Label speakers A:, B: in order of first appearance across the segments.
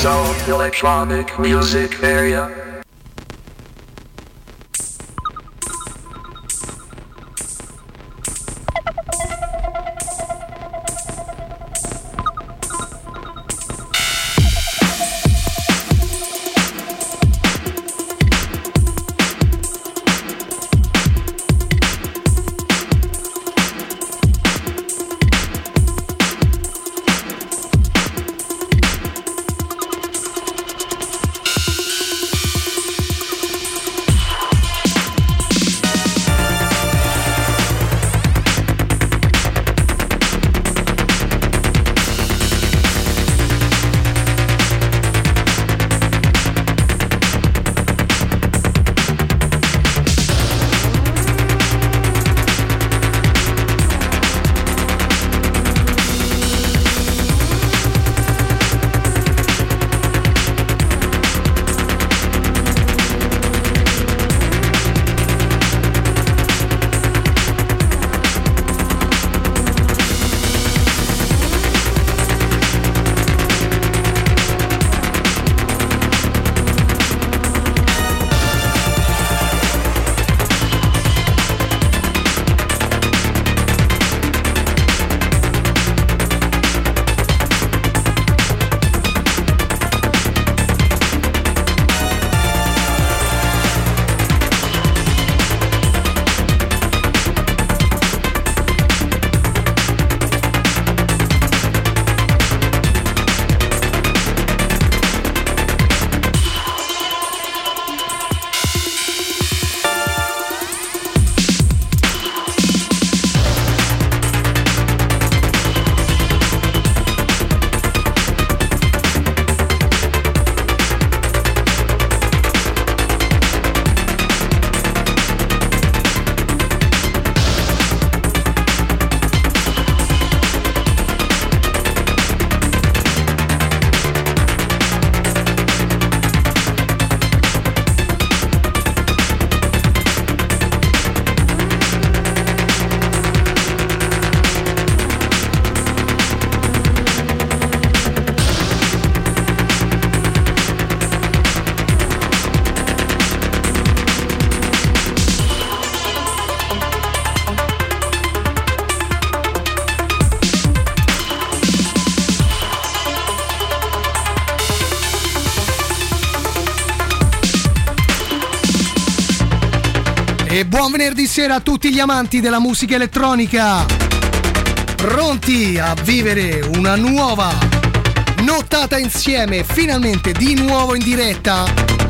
A: Zone Electronic Music Area.
B: E buon venerdì sera a tutti gli amanti della musica elettronica, pronti a vivere una nuova nottata insieme, finalmente di nuovo in diretta.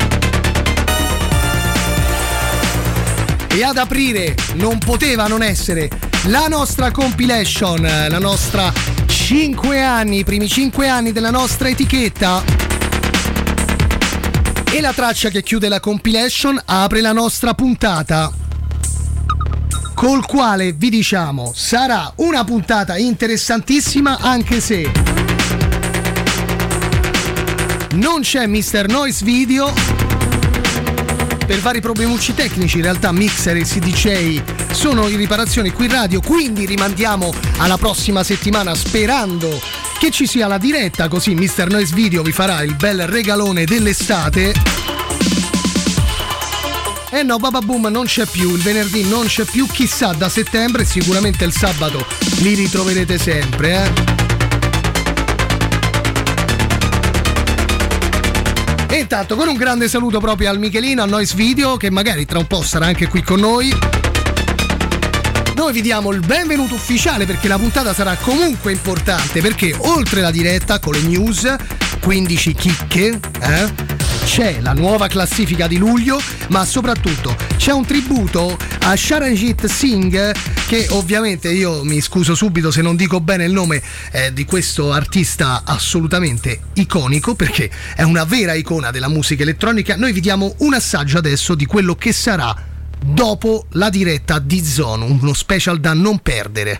B: E ad aprire non poteva non essere la nostra compilation, la nostra 5 anni, i primi 5 anni della nostra etichetta. E la traccia che chiude la compilation apre la nostra puntata, col quale vi diciamo sarà una puntata interessantissima, anche se non c'è Mr. Noise Video per vari problemucci tecnici. In realtà Mixer e CDJ sono in riparazione qui in radio, quindi rimandiamo alla prossima settimana sperando che ci sia la diretta, così Mr. Noise Video vi farà il bel regalone dell'estate. E no, Bababoom non c'è più, il venerdì non c'è più, chissà da settembre, sicuramente il sabato li ritroverete sempre, E intanto con un grande saluto proprio al Michelino, a Noise Video, che magari tra un po' sarà anche qui con noi. Noi vi diamo il benvenuto ufficiale perché la puntata sarà comunque importante, perché oltre la diretta con le news, 15 chicche, c'è la nuova classifica di luglio, ma soprattutto c'è un tributo a Sharanjit Singh, che ovviamente io mi scuso subito se non dico bene il nome di questo artista assolutamente iconico, perché è una vera icona della musica elettronica. Noi vi diamo un assaggio adesso di quello che sarà dopo la diretta di Zone, uno special da non perdere.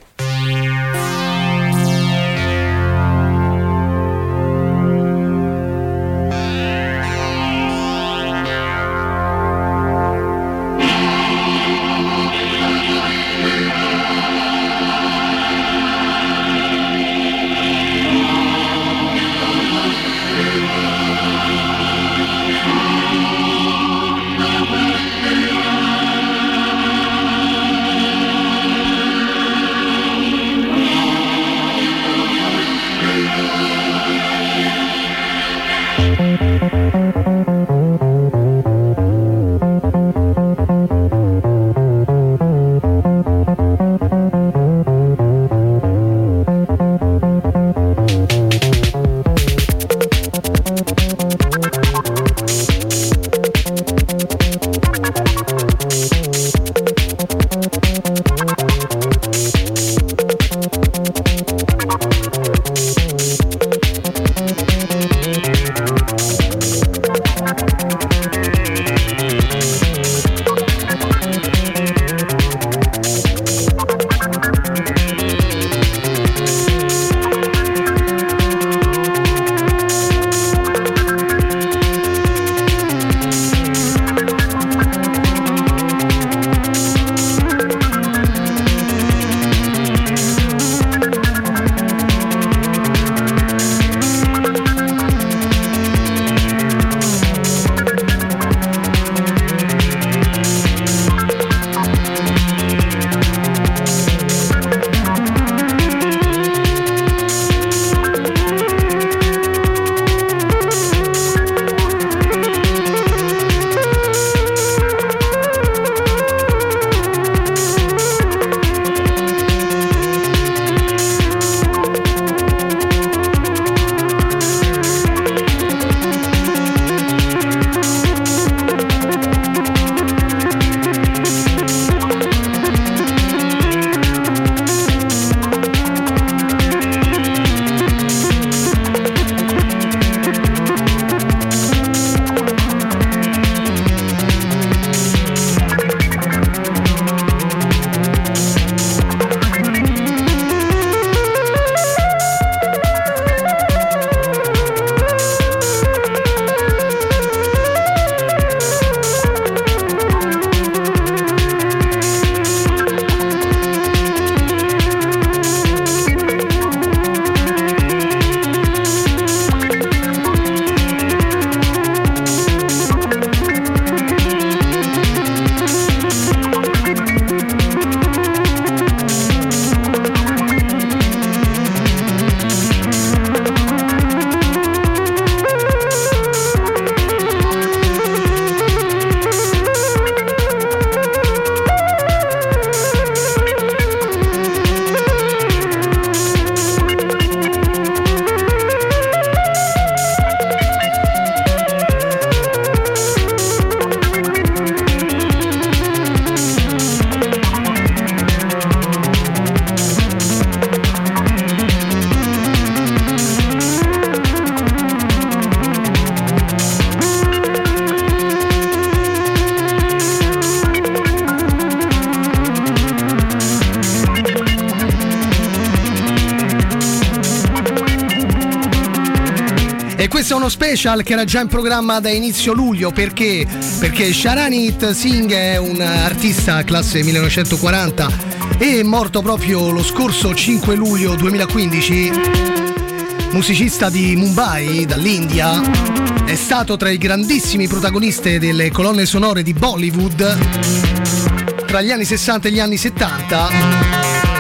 B: questo è uno special che era già in programma da inizio luglio. Perché? Perché Sharanit Singh è un artista classe 1940 e è morto proprio lo scorso 5 luglio 2015. Musicista di Mumbai, dall'India, è stato tra i grandissimi protagonisti delle colonne sonore di Bollywood tra gli anni 60 e gli anni 70.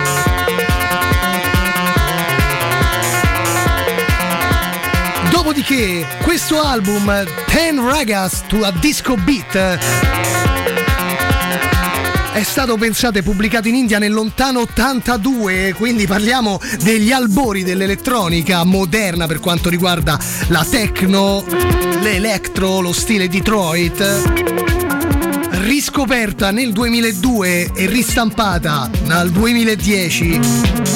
B: Dopodiché questo album Ten Ragas to a Disco Beat è stato pensato e pubblicato in India nel lontano 82, quindi parliamo degli albori dell'elettronica moderna per quanto riguarda la techno, l'electro, lo stile Detroit, riscoperta nel 2002 e ristampata nel 2010.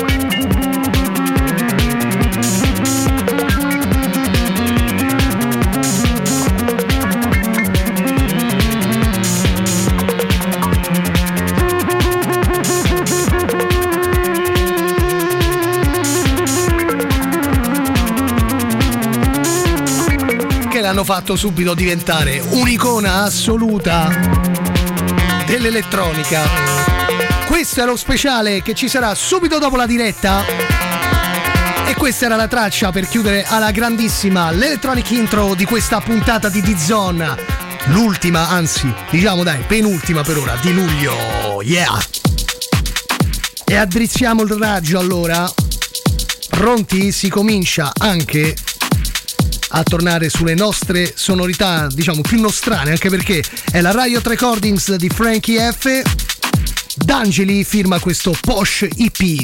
B: Hanno fatto subito diventare un'icona assoluta dell'elettronica. Questo è lo speciale che ci sarà subito dopo la diretta e questa era la traccia per chiudere alla grandissima l'electronic intro di questa puntata di D-Zone, l'ultima, anzi diciamo dai penultima per ora di luglio. Yeah! E addrizziamo il raggio allora. Pronti? Si comincia anche a tornare sulle nostre sonorità, diciamo più nostrane, anche perché è la Riot Recordings di Frankie F. D'Angeli firma questo Posh EP.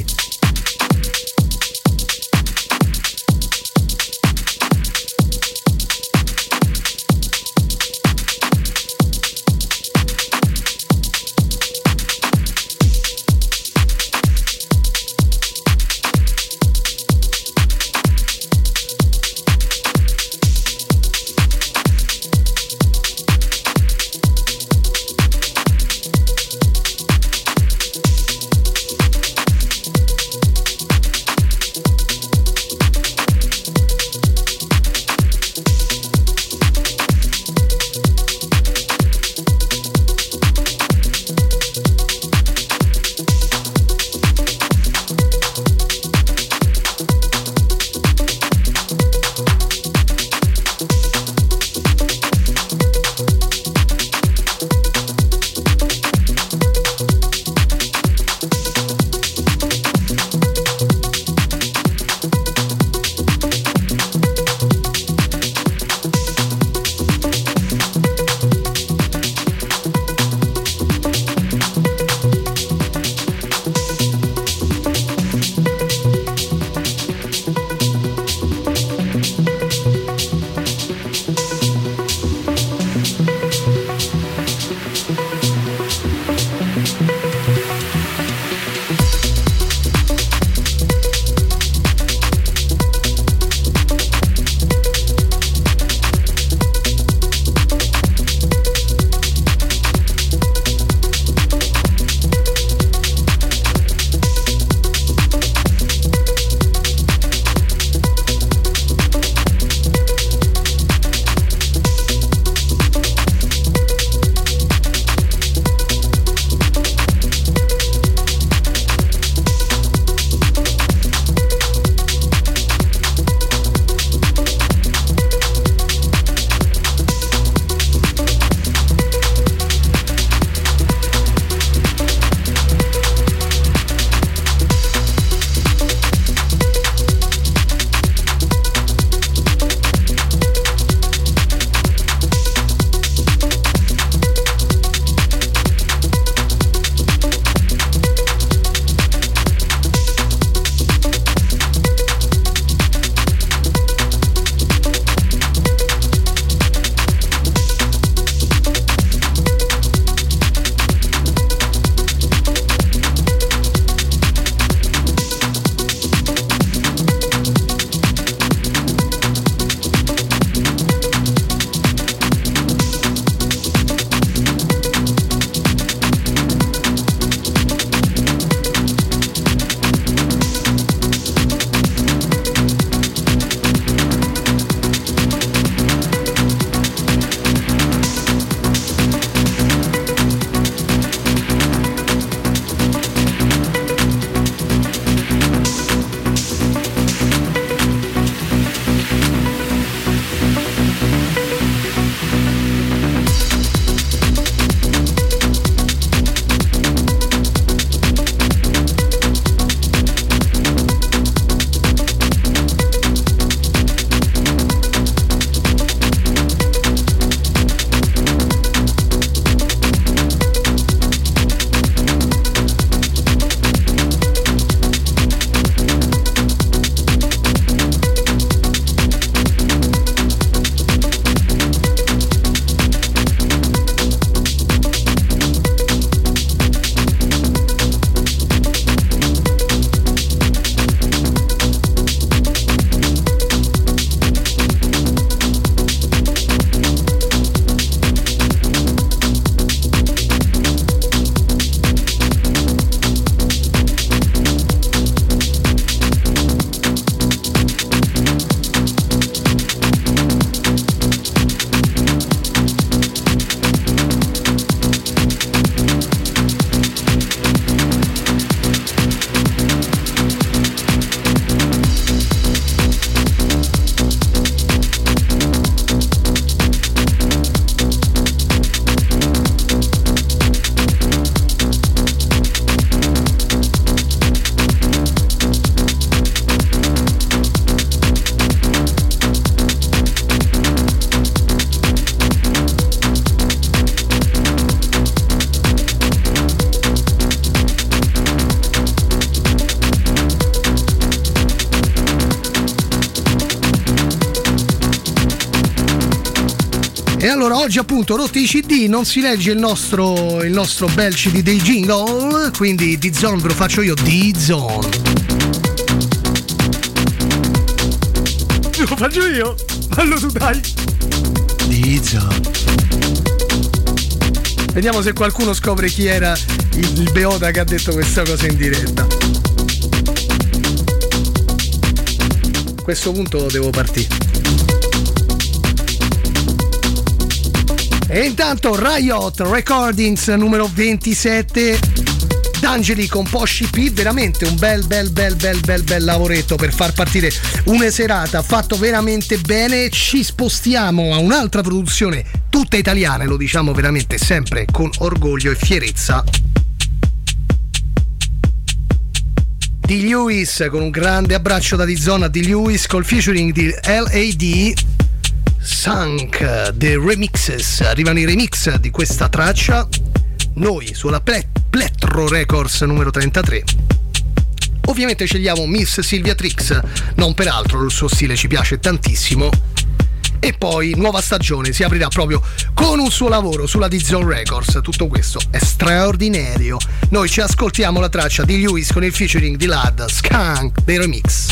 B: E allora oggi appunto rotti i CD, non si legge il nostro bel CD dei jingle, quindi D-Zone ve lo faccio io, D-Zone. Lo faccio io? Fallo tu dai. D-Zone. Vediamo se qualcuno scopre chi era il beota che ha detto questa cosa in diretta. A questo punto devo partire. E intanto Riot Recordings numero 27, D'Angeli con Posci P, veramente un bel lavoretto per far partire una serata, fatto veramente bene. Ci spostiamo a un'altra produzione tutta italiana, lo diciamo veramente sempre con orgoglio e fierezza. D. Lewis, con un grande abbraccio da D-Zone a D. Lewis, col featuring di L.A.D. Sunk, The Remixes. Arrivano i remix di questa traccia, noi sulla Plettro Records numero 33. Ovviamente scegliamo Miss Silvia Trix, non per altro, il suo stile ci piace tantissimo. E poi nuova stagione si aprirà proprio con un suo lavoro sulla D-Zone Records. Tutto questo è straordinario. Noi ci ascoltiamo la traccia di Lewis con il featuring di Lad, Skunk, The Remix.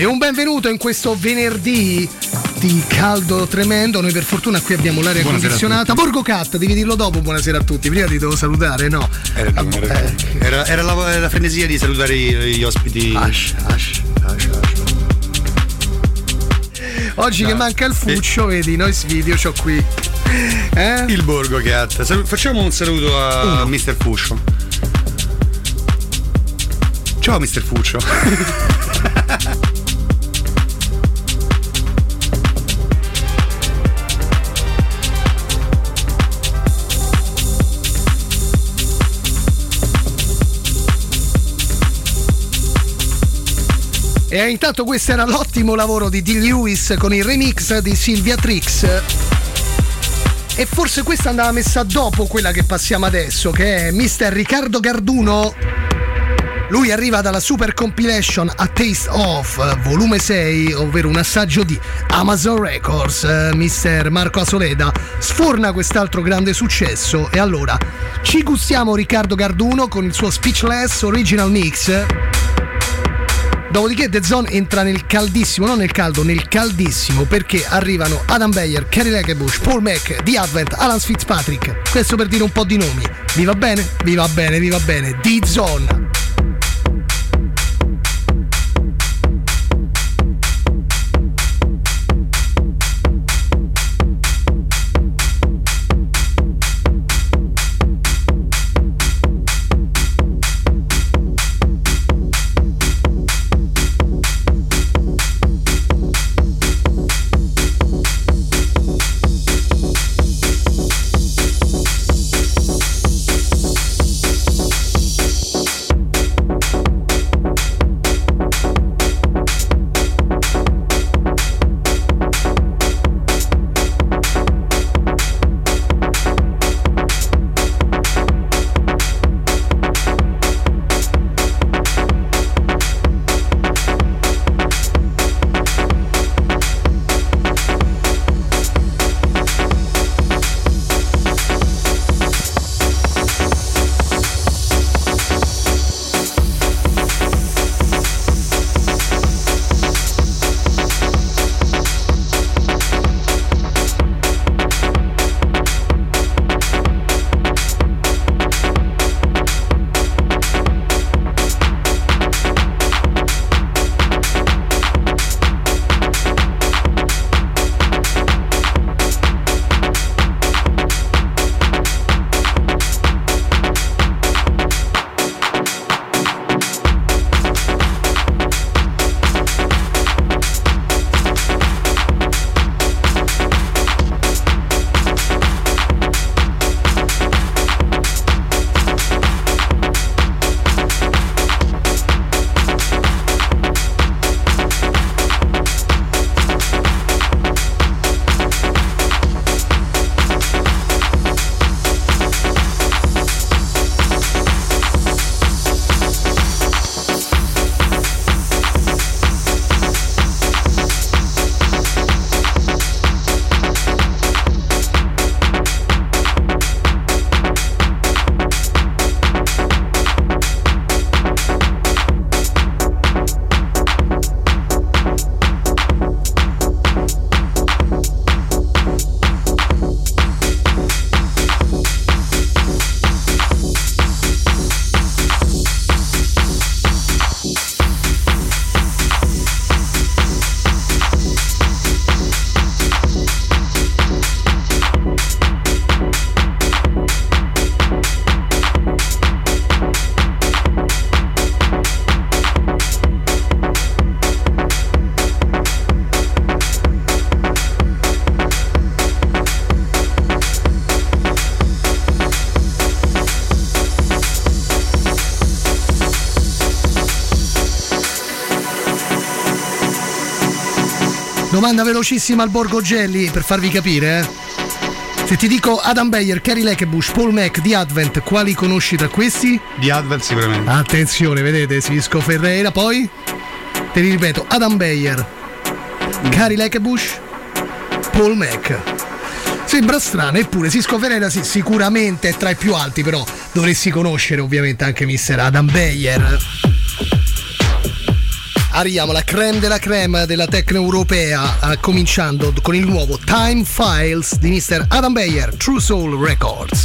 B: E un benvenuto in questo venerdì di caldo tremendo. Noi per fortuna qui abbiamo l'aria condizionata. Borgo Cat, devi dirlo dopo buonasera a tutti. Prima ti devo salutare, no?
C: Era la frenesia di salutare gli ospiti.
B: Oggi che manca il Fuccio, vedi, noi Video c'ho qui.
C: Il Borgo Cat. Facciamo un saluto a Mr. Fuscio. Ciao Mr. Fuccio.
B: E intanto questo era l'ottimo lavoro di D. Lewis con il remix di Sylvia Trix. E forse questa andava messa dopo quella che passiamo adesso, che è Mr. Riccardo Garduno. Lui arriva dalla super compilation A Taste of volume 6, ovvero un assaggio di Amazon Records. Mr. Marco Asoleda sforna quest'altro grande successo e allora ci gustiamo Riccardo Garduno con il suo Speechless Original Mix. Dopodiché The Zone entra nel caldissimo, non nel caldo, nel caldissimo, perché arrivano Adam Beyer, Carrie Lagerbush, Paul Mac, The Advent, Alan Fitzpatrick. Questo per dire un po' di nomi. Vi va bene? Vi va bene, vi va bene. The Zone. Domanda velocissima al Borgo Gelli per farvi capire, Se ti dico Adam Beyer, Carrie Lagerbush, Paul Mac, The Advent, quali conosci tra questi?
C: The Advent sicuramente.
B: Attenzione, vedete, Cisco Ferreira, poi te li ripeto, Adam Beyer, Carrie Lagerbush, Paul Mac. Sembra strano, eppure Cisco Ferreira sì, sicuramente è tra i più alti, però dovresti conoscere ovviamente anche Mr. Adam Beyer. Arriviamo alla creme della creme della techno europea, cominciando con il nuovo Time Files di Mr. Adam Beyer, True Soul Records.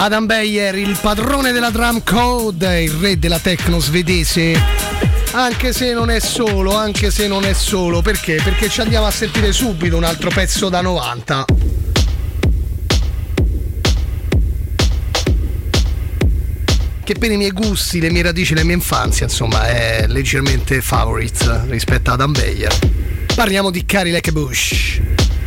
B: Adam Beyer, il padrone della drum code, il re della techno svedese. Anche se non è solo, perché? Perché ci andiamo a sentire subito un altro pezzo da 90. Che per i miei gusti, le mie radici, la mia infanzia, insomma, è leggermente favorite rispetto ad Adam Beyer. Parliamo di Carrie Like a Bush.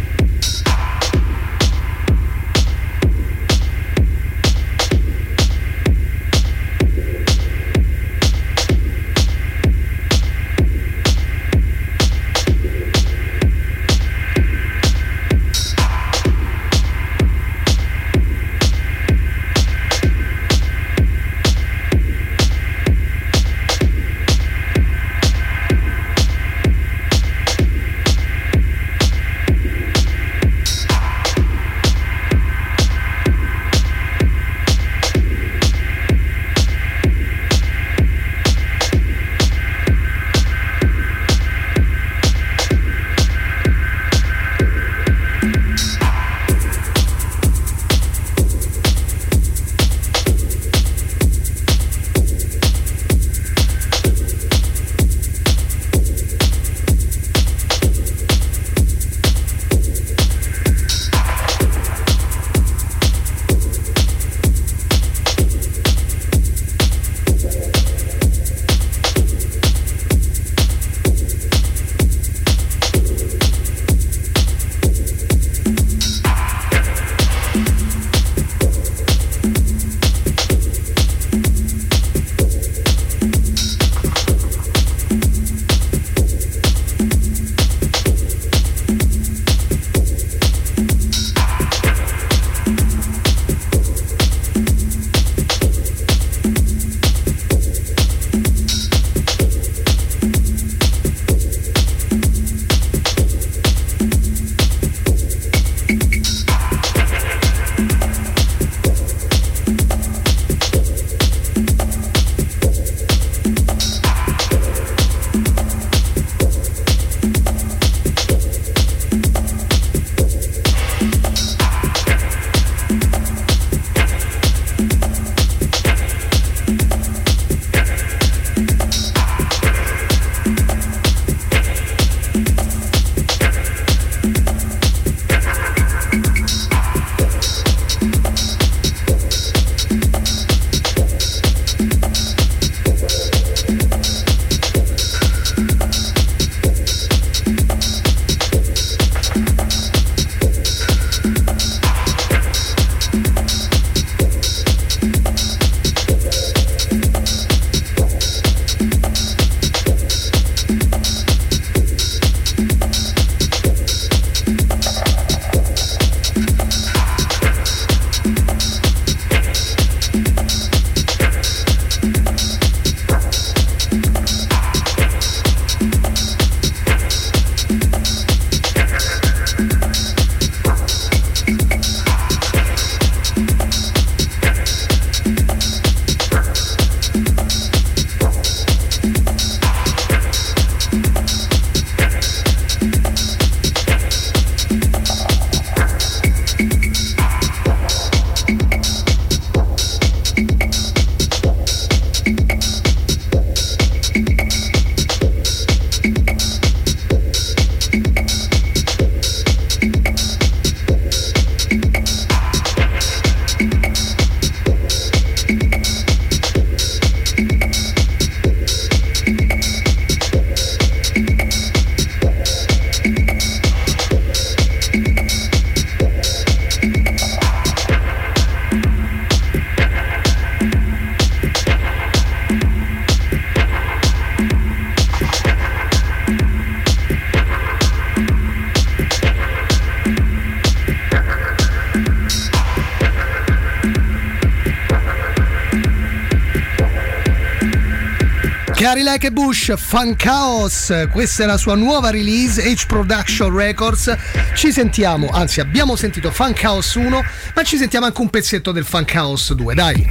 B: Carrie Like a Bush, Funk House, questa è la sua nuova release, H Production Records. Ci sentiamo, anzi abbiamo sentito Funk House 1, ma ci sentiamo anche un pezzetto del Funk House 2, dai.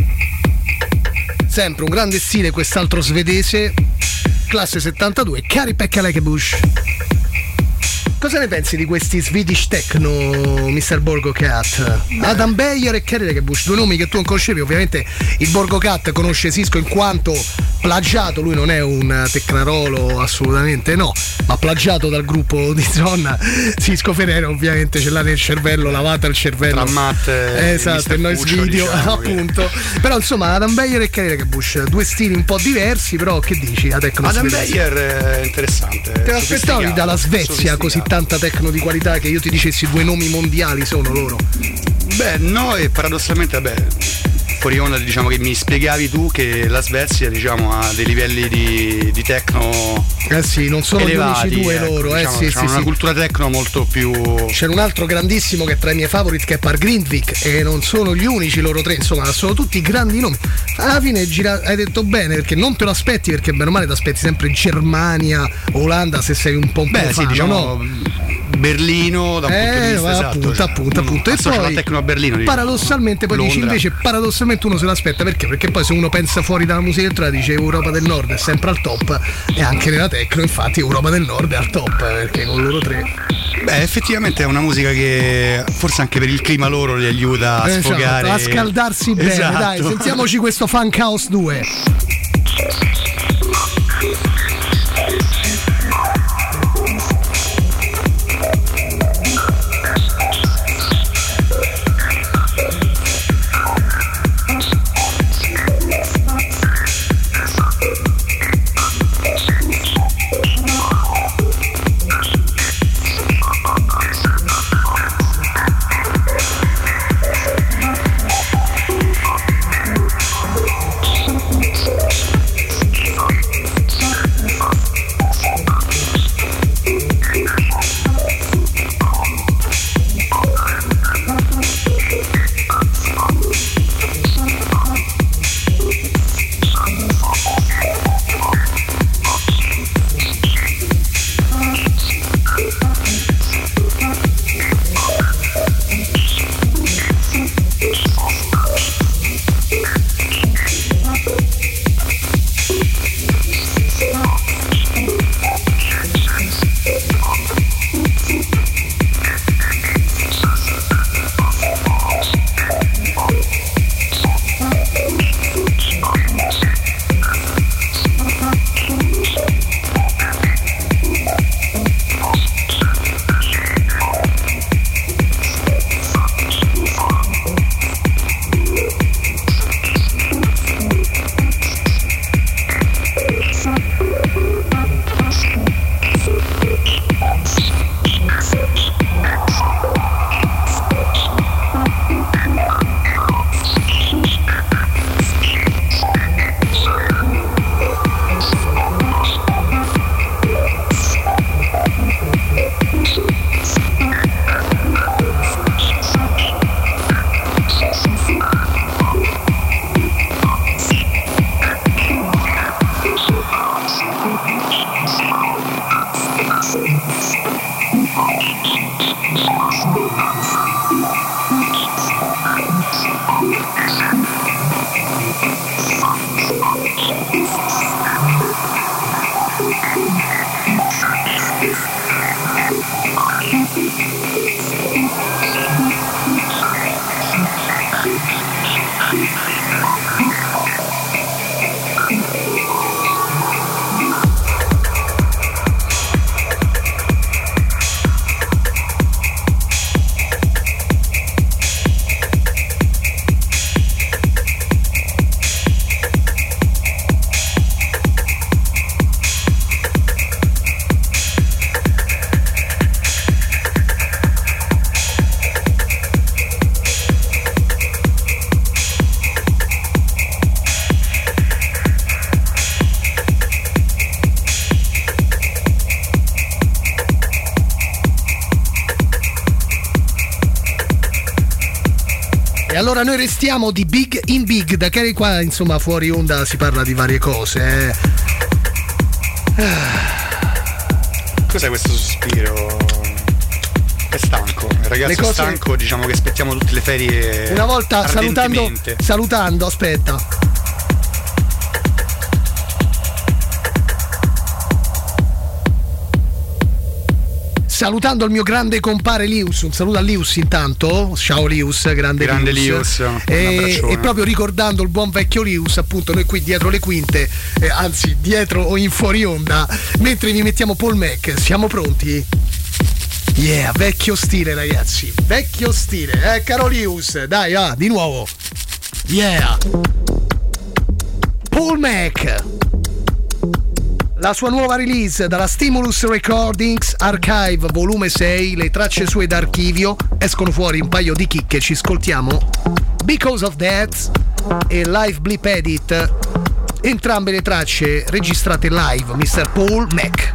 B: Sempre un grande stile quest'altro svedese, classe 72, Carrie Like a Bush. Cosa ne pensi di questi Swedish Techno, Mr. Borgo Cat? Adam Beyer e Kerry Bush, due nomi che tu non conoscevi. Ovviamente il Borgo Cat conosce Cisco in quanto plagiato, lui non è un tecnarolo, assolutamente no, ma plagiato dal gruppo di Zon. Cisco Ferrero ovviamente ce l'ha nel cervello, lavata il cervello
C: tra Matt
B: esatto, e Noise Video, diciamo, appunto che... Però insomma Adam Beyer e Kerry Bush, due stili un po' diversi, però che dici? La techno
C: Adam Beyer è interessante.
B: Te l'aspettavi dalla Svezia così tanta techno di qualità che io ti dicessi due nomi mondiali sono loro?
C: Beh, no, e paradossalmente, fuori onda, diciamo, che mi spiegavi tu che la Svezia, diciamo, ha dei livelli di techno
B: sì, non sono
C: elevati,
B: gli unici due loro,
C: diciamo,
B: sì,
C: una cultura techno molto più.
B: C'è un altro grandissimo che è tra i miei favoriti, che è Par Grindvik, e non sono gli unici loro tre, insomma, sono tutti grandi nomi. Alla fine hai detto bene, perché non te lo aspetti, perché bene o male ti aspetti sempre Germania, Olanda, se sei un po' un profano,
C: sì, diciamo,
B: no?
C: Berlino da un punto di vista,
B: appunto. E poi
C: la tecno a Berlino,
B: paradossalmente poi
C: Londra.
B: dici invece paradossalmente uno se l'aspetta perché poi se uno pensa fuori dalla musica elettronica dice Europa del Nord è sempre al top, e anche nella tecno infatti Europa del Nord è al top, perché con loro tre
C: effettivamente è una musica che forse anche per il clima loro li aiuta a sfogare,
B: a scaldarsi bene. Dai, sentiamoci questo Funk House 2. E allora noi restiamo di Big in Big, da che qua insomma fuori onda si parla di varie cose.
C: Cos'è questo sospiro? È stanco, il ragazzo è stanco, diciamo che aspettiamo tutte le ferie.
B: Una volta salutando, aspetta. salutando il mio grande compare Lius, un saluto a Lius intanto, ciao Lius, grande
C: Lius,
B: e proprio ricordando il buon vecchio Lius, appunto noi qui dietro le quinte, anzi dietro o in fuori onda, mentre vi mettiamo Paul Mac, siamo pronti? Yeah, vecchio stile ragazzi, vecchio stile, caro Lius, dai, di nuovo, yeah, Paul Mac. La sua nuova release dalla Stimulus Recordings Archive volume 6, le tracce sue d'archivio, escono fuori un paio di chicche, ci ascoltiamo Because of That e Live Blip Edit, entrambe le tracce registrate live, Mr. Paul Mac.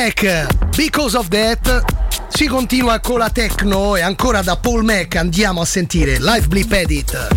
B: Mac, Because of That. Si continua con la techno e ancora da Paul Mac andiamo a sentire Live Blip Edit.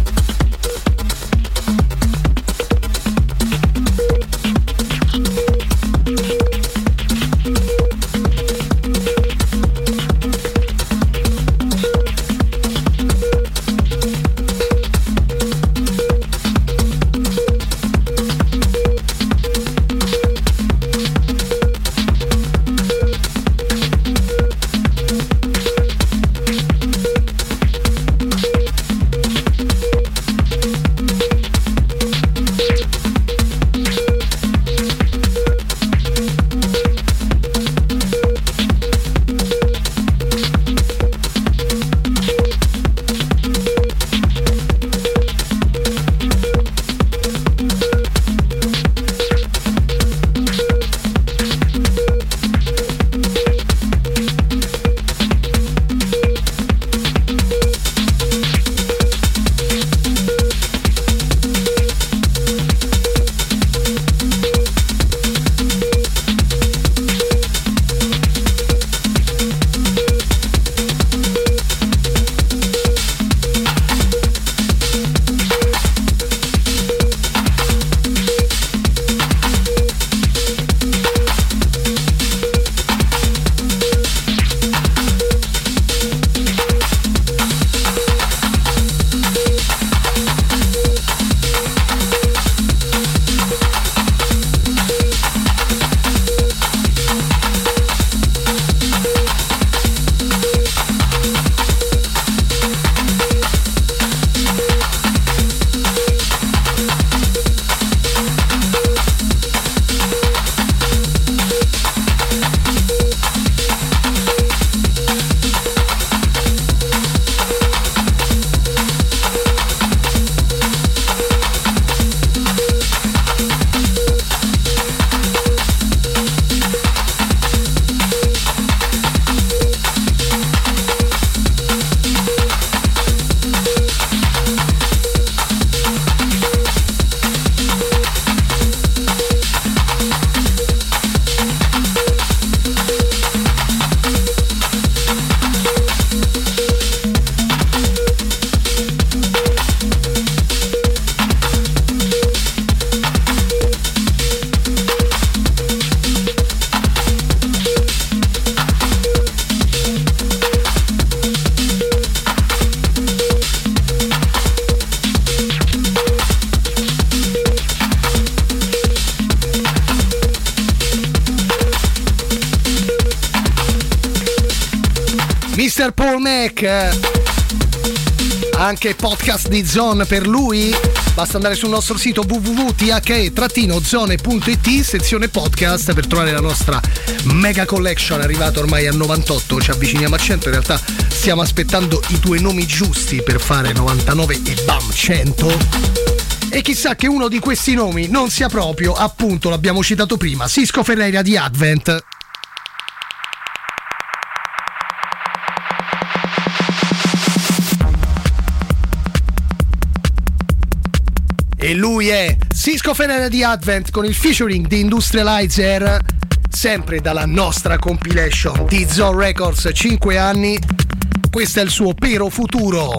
B: Mr. Paul Mac, anche podcast di Zone per lui. Basta andare sul nostro sito www.the-zone.it, sezione podcast, per trovare la nostra mega collection arrivata ormai a 98. Ci avviciniamo a 100, in realtà stiamo aspettando i due nomi giusti per fare 99 e bam 100. E chissà che uno di questi nomi non sia proprio, appunto, l'abbiamo citato prima, Cisco Ferreira di Advent. E lui è Cisco Ferreira di Advent con il featuring di Industrializer, sempre dalla nostra compilation di Zone Records 5 anni. Questo è il suo Pero Futuro.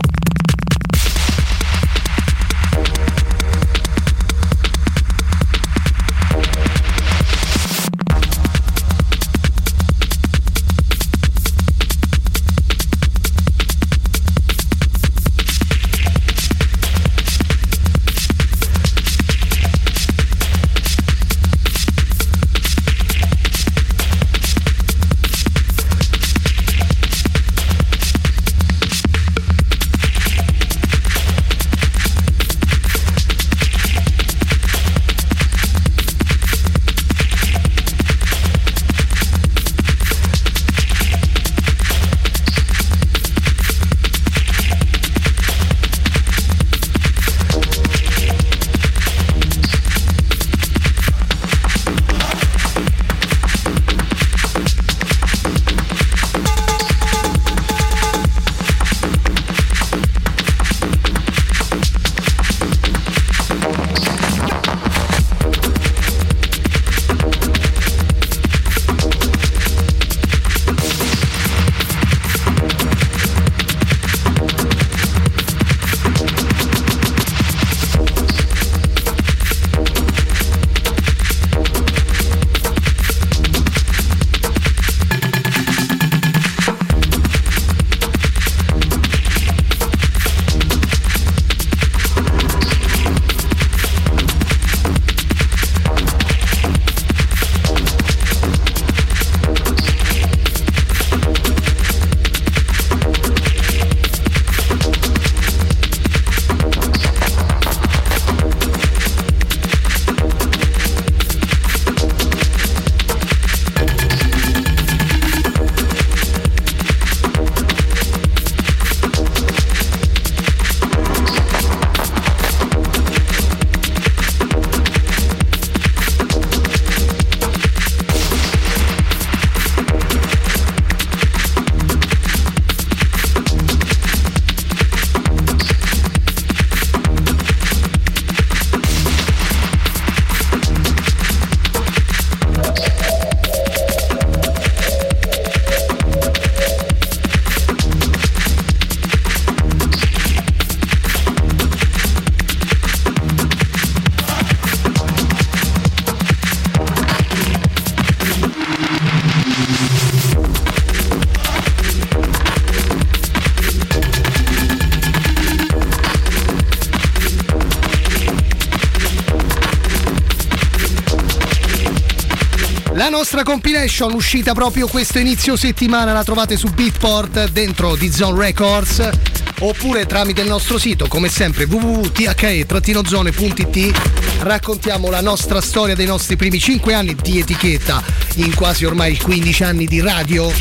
B: La nostra compilation uscita proprio questo inizio settimana la trovate su Beatport dentro D-Zone Records oppure tramite il nostro sito, come sempre www.the-zone.it. Raccontiamo la nostra storia dei nostri primi 5 anni di etichetta in quasi ormai 15 anni di radio.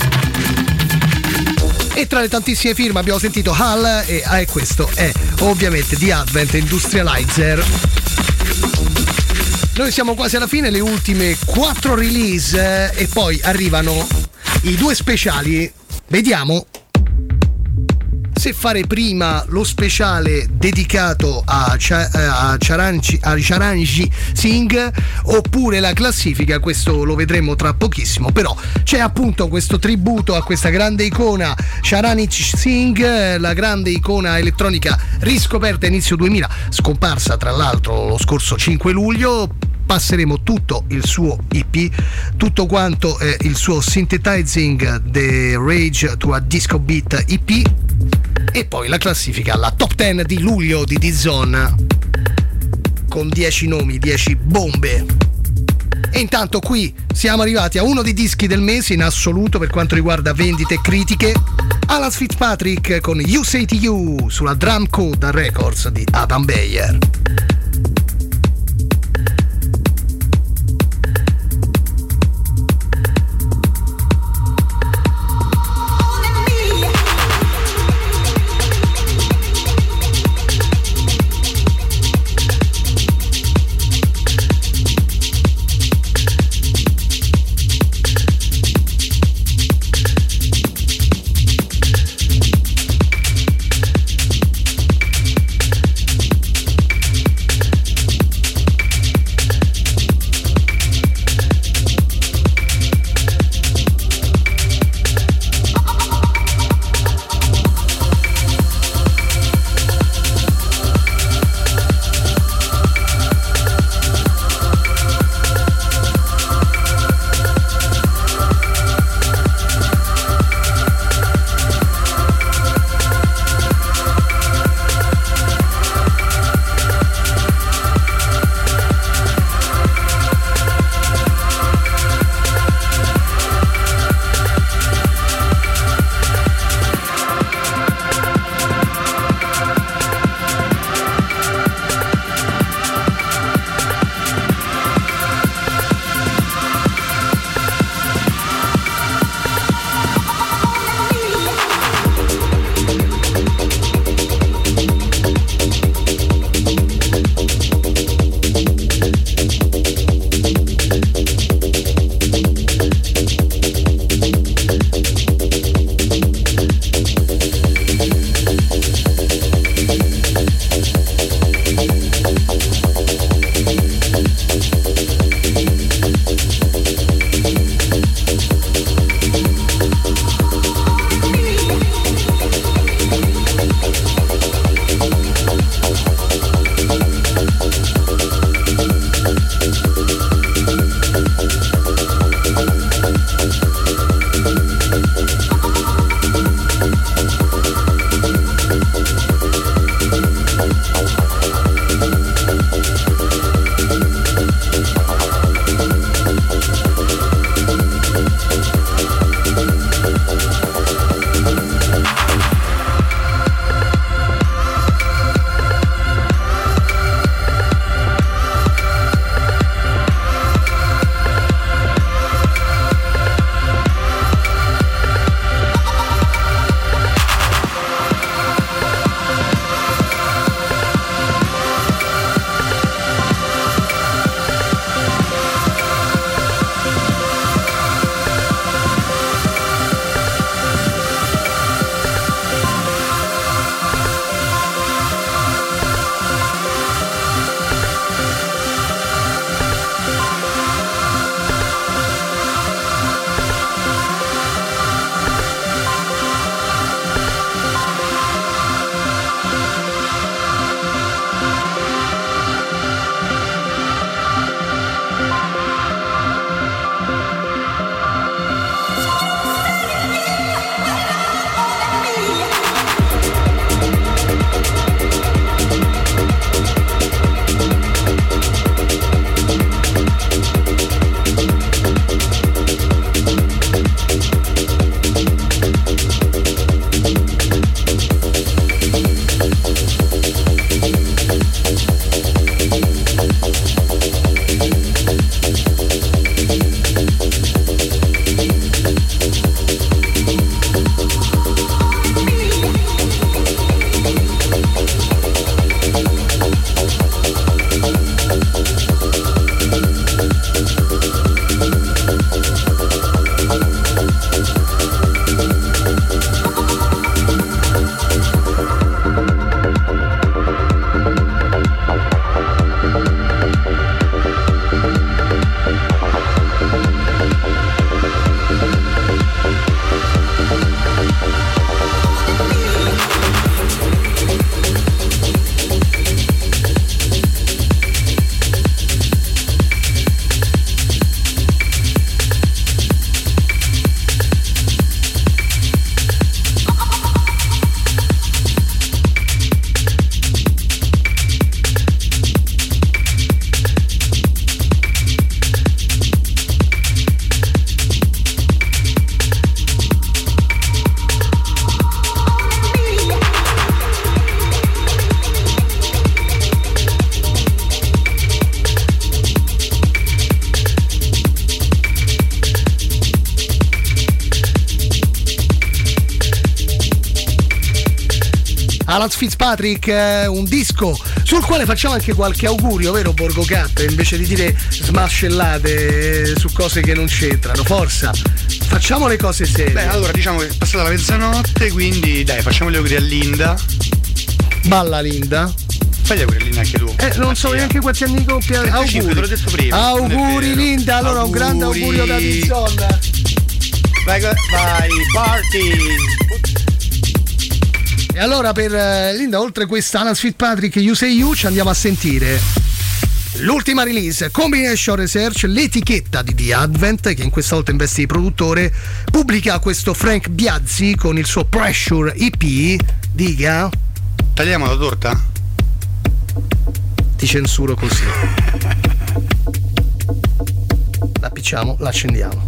B: E tra le tantissime firme abbiamo sentito Hal e questo è ovviamente The Advent Industrializer. Noi siamo quasi alla fine, le ultime 4 release e poi arrivano i 2 speciali. Vediamo se fare prima lo speciale dedicato a Charanji Singh oppure la classifica. Questo lo vedremo tra pochissimo, però c'è appunto questo tributo a questa grande icona Charanji Singh, la grande icona elettronica riscoperta inizio 2000, scomparsa tra l'altro lo scorso 5 luglio. Passeremo tutto il suo EP, tutto quanto il suo Synthesizing the Rage to a Disco Beat EP e poi la classifica, la top 10 di luglio di D-Zone con 10 nomi, 10 bombe. E intanto qui siamo arrivati a uno dei dischi del mese in assoluto per quanto riguarda vendite e critiche, Alan Fitzpatrick con You Say To You sulla Drum Code Records di Adam Beyer. Alan Fitzpatrick, un disco sul quale facciamo anche qualche augurio, vero Borgo Cat? Invece di dire smascellate su cose che non c'entrano, forza, facciamo le cose serie.
C: Beh, allora diciamo che è passata la mezzanotte, quindi dai, facciamo gli auguri a Linda.
B: Balla Linda.
C: Fai gli auguri a Linda anche tu.
B: Non so neanche quanti anni compie. Auguri,
C: te l'ho detto prima.
B: Auguri Linda, allora auguri. Un grande augurio da Wilson.
C: Vai, party!
B: E allora per Linda, oltre questa Alan Fitzpatrick You Say You, ci andiamo a sentire l'ultima release, Combination Research, l'etichetta di The Advent, che in questa volta in veste di produttore, pubblica questo Frank Biazzi con il suo Pressure EP. Diga.
C: Tagliamo la torta?
B: Ti censuro così. La appicciamo, la accendiamo.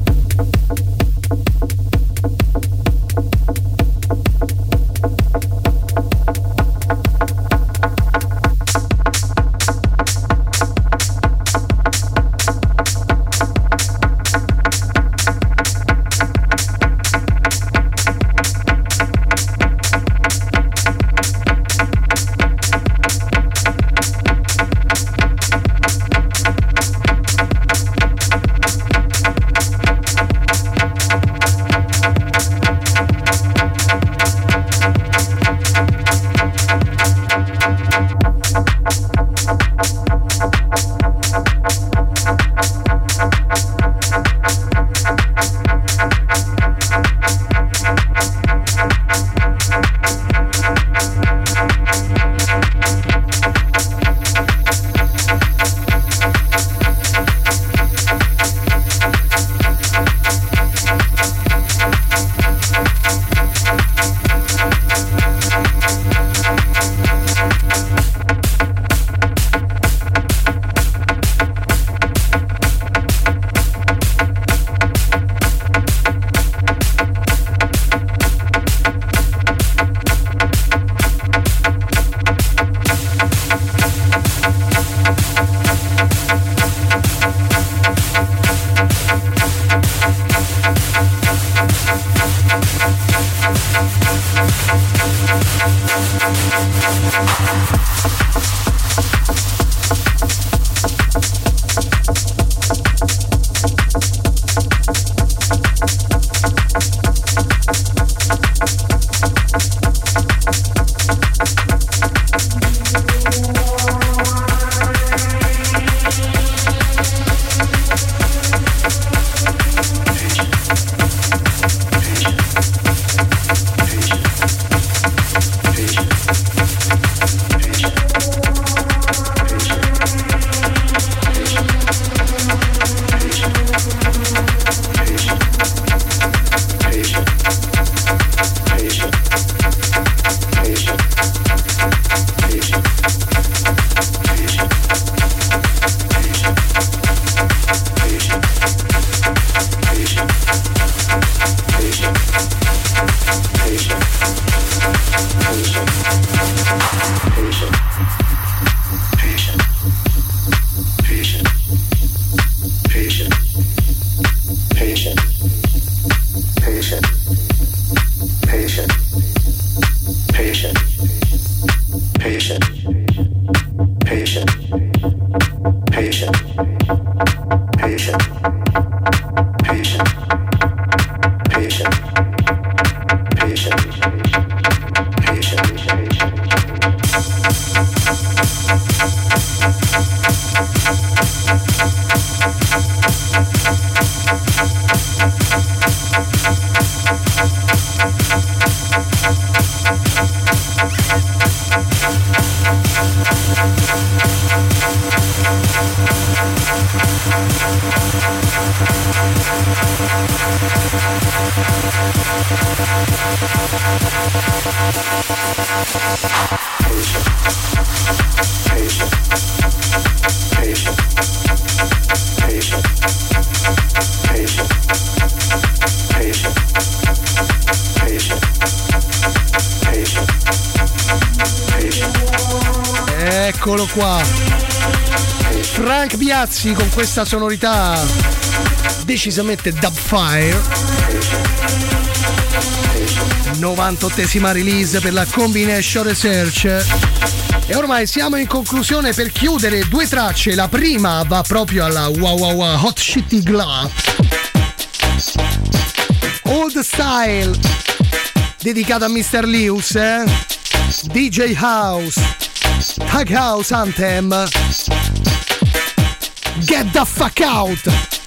B: Eccolo qua, Frank Biazzi con questa sonorità decisamente dubfire. 98esima release per la Combination Research. E ormai siamo in conclusione per chiudere 2 tracce. La prima va proprio alla Wow Wow Wow Hot Shitty Glove, Old Style, dedicata a Mr. Lewis, DJ House, Tag House Anthem, Get the Fuck Out.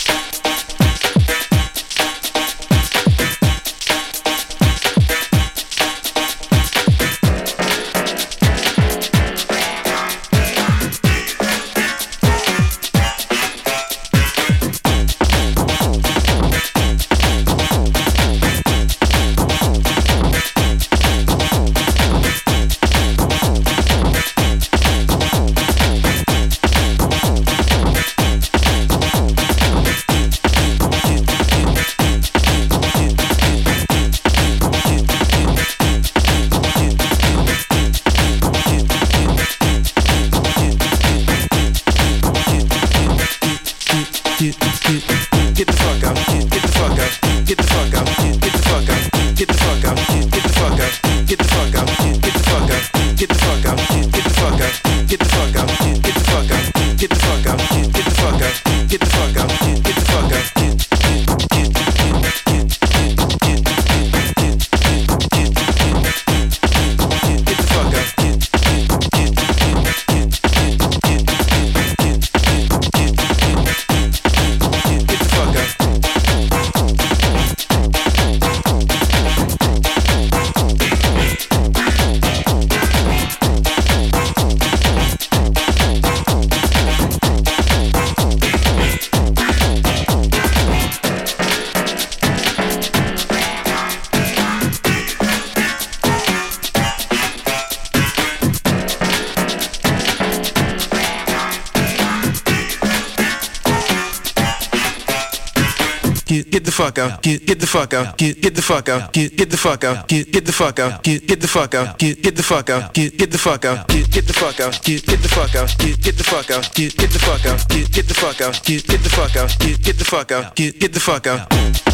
D: Get the fuck out, get the fuck out, get the fuck out, get the fuck out, get the fuck out, get the fuck out, get the fuck out, get the fuck out, get the fuck out, get the fuck out, get the fuck out, get the fuck out, get the fuck out, get the fuck out, get the fuck out, get the fuck out.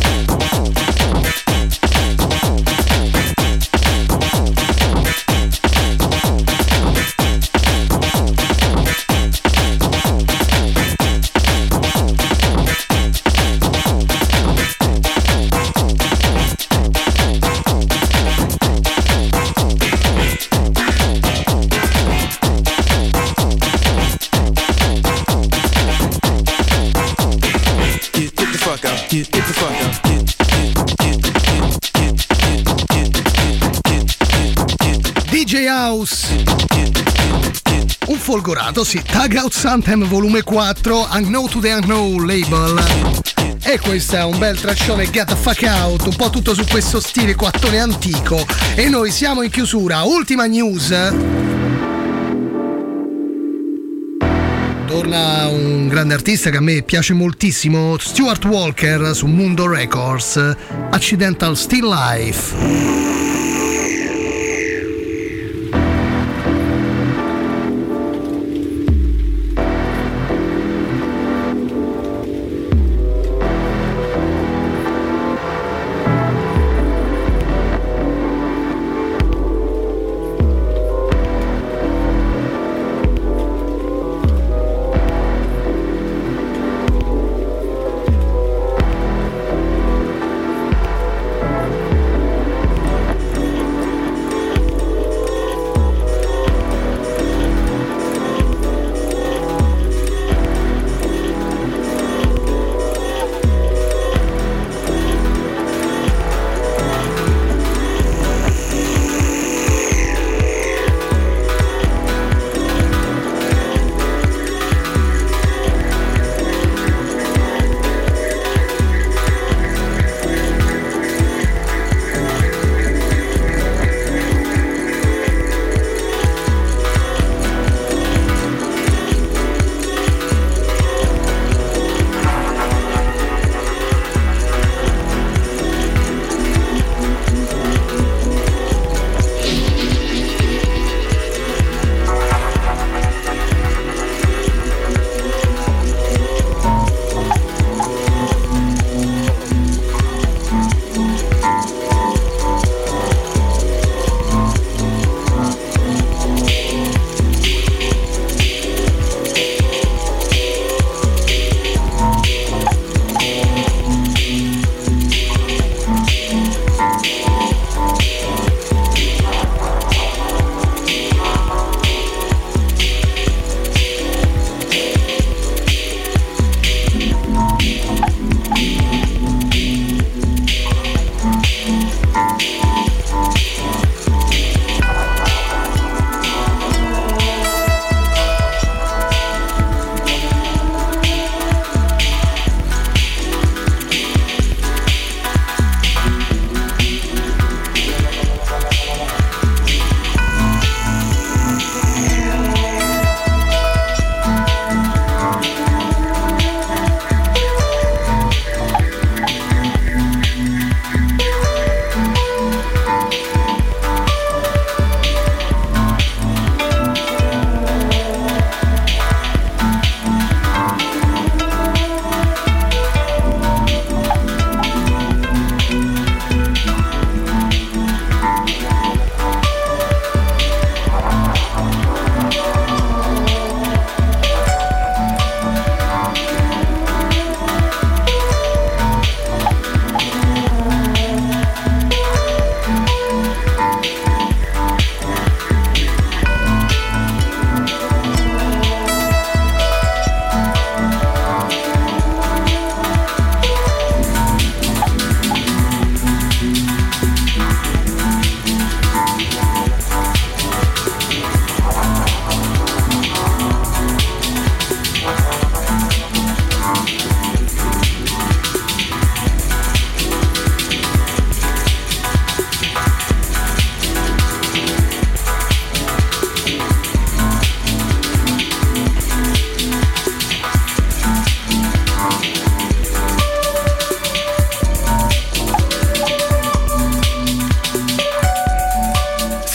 D: Get the fuck out.
B: DJ House, un folgorato, sì. Tag House Anthem volume 4, Unknown to the Unknown label. E questo è un bel traccione, Get the Fuck Out, un po' tutto su questo stile quattone antico. E noi siamo in chiusura. Ultima news. Torna un grande artista che a me piace moltissimo, Stuart Walker su Mundo Records, Accidental Still Life.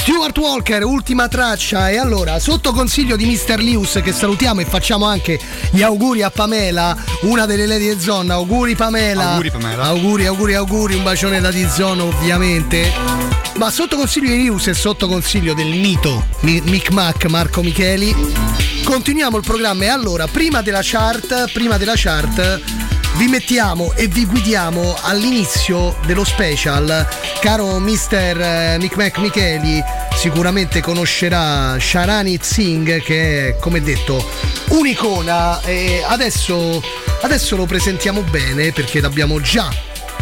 B: Stuart Walker, ultima traccia. E allora, sotto consiglio di Mr. Lewis, che salutiamo e facciamo anche gli auguri a Pamela, una delle Lady di Zona. Auguri Pamela.
C: Auguri Pamela.
B: Auguri, un bacione da di Zona ovviamente. Ma sotto consiglio di Lewis e sotto consiglio del mito Mick Mac, Marco Micheli, continuiamo il programma. E allora, prima della chart vi mettiamo e vi guidiamo all'inizio dello special. Caro Mr. Mick Mac Micheli sicuramente conoscerà Sharani Singh, che è, come detto, un'icona, e adesso lo presentiamo bene perché l'abbiamo già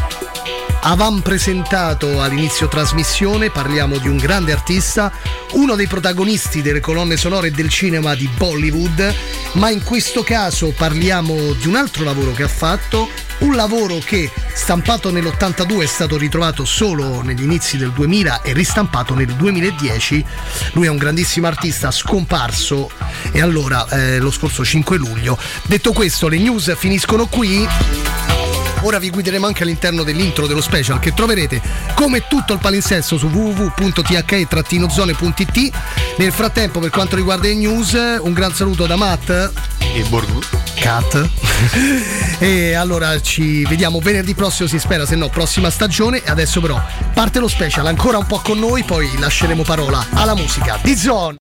B: presentato all'inizio trasmissione. Parliamo di un grande artista, uno dei protagonisti delle colonne sonore del cinema di Bollywood, ma in questo caso parliamo di un altro lavoro che ha fatto, un lavoro che, stampato nell'82, è stato ritrovato solo negli inizi del 2000 e ristampato nel 2010. Lui è un grandissimo artista scomparso, e allora lo scorso 5 luglio. Detto questo, le news finiscono qui. Ora vi guideremo anche all'interno dell'intro dello special, che troverete come tutto il palinsesto su www.tke-zone.it. Nel frattempo, per quanto riguarda le news, un gran saluto da Matt
C: E Borgo.
B: Cat. E allora ci vediamo venerdì prossimo, si spera, se no prossima stagione. Adesso però parte lo special, ancora un po' con noi, poi lasceremo parola alla musica di Zone.